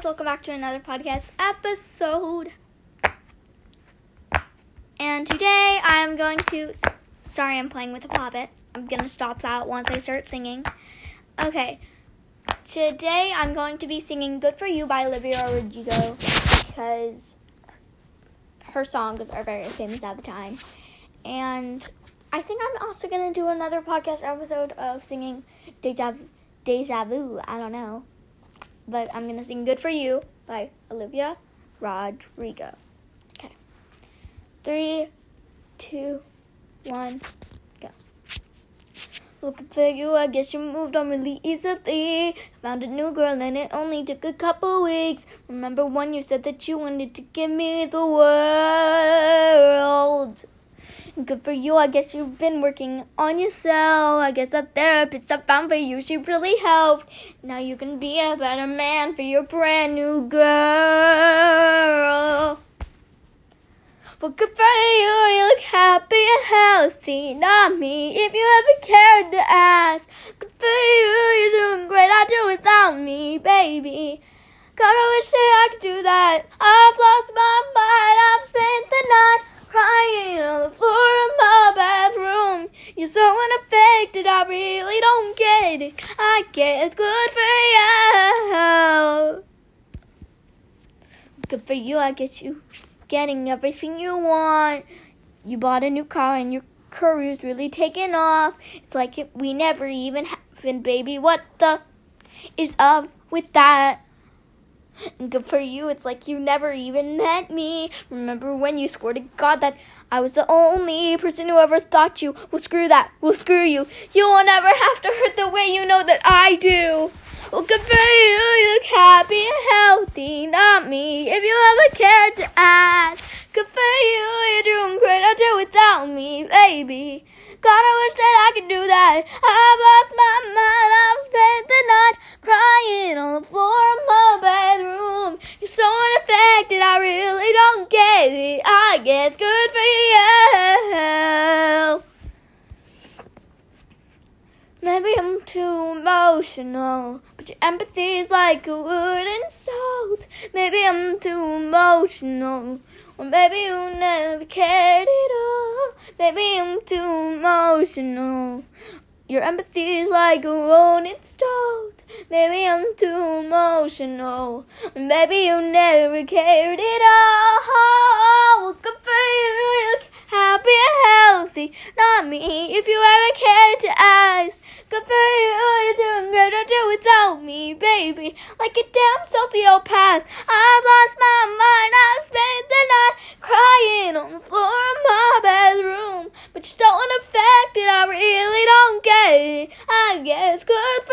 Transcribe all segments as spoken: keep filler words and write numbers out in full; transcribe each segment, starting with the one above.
guys, welcome back to another podcast episode. And today I'm going to, sorry I'm playing with a puppet. I'm going to stop that once I start singing. Okay, today I'm going to be singing Good For You by Olivia Rodrigo because her songs are very famous at the time. And I think I'm also going to do another podcast episode of singing Deja, Deja Vu, I don't know. But I'm going to sing Good For You by Olivia Rodrigo. Okay. Three, two, one, go. Looking for you, I guess you moved on really easily. Found a new girl and it only took a couple weeks. Remember when you said that you wanted to give me the world? Good for you, I guess you've been working on yourself. I guess that therapist I found for you, she really helped. Now you can be a better man for your brand new girl. Well, good for you, you look happy and healthy. Not me, if you ever cared to ask. Good for you, you're doing great, I do without me, baby. God, I wish that I could do that. I've lost my mind, I've spent the night crying on the floor of my bathroom. You're so unaffected, I really don't get it. I guess good for you. Good for you, I guess you getting everything you want. You bought a new car and your career's really taken off. It's like it, we never even happened, baby. What the is up with that? And good for you, it's like you never even met me. Remember when you swore to God that I was the only person who ever thought you? Well, screw that. Well, screw you. You will never have to hurt the way you know that I do. Well, good for you, you look happy and healthy. Not me, if you ever cared to ask. Good for you, you're doing great, I do without me, baby. God, I wish that I could do that. I've lost my mind, I've spent the night crying on the floor of my bedroom. You're so unaffected, I really don't get it. I guess good for you. Maybe I'm too emotional, but your empathy is like a wooden salt. Maybe I'm too emotional, or maybe you never cared at all. Maybe I'm too emotional. Your empathy is like a wooden salt. Maybe I'm too emotional, or maybe you never cared at all. Well, good for you, you look happy and healthy. Not me, if you ever cared to ask. Good for you, you're doing great, I do without me, baby. Like a damn sociopath, I've lost my mind, I've spent the night crying on the floor of my bedroom. But you're so unaffected, I really don't get it. I guess good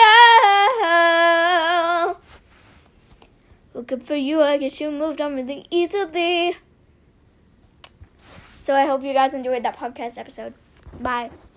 for you. Well, good for you, I guess you moved on really easily. So I hope you guys enjoyed that podcast episode. Bye.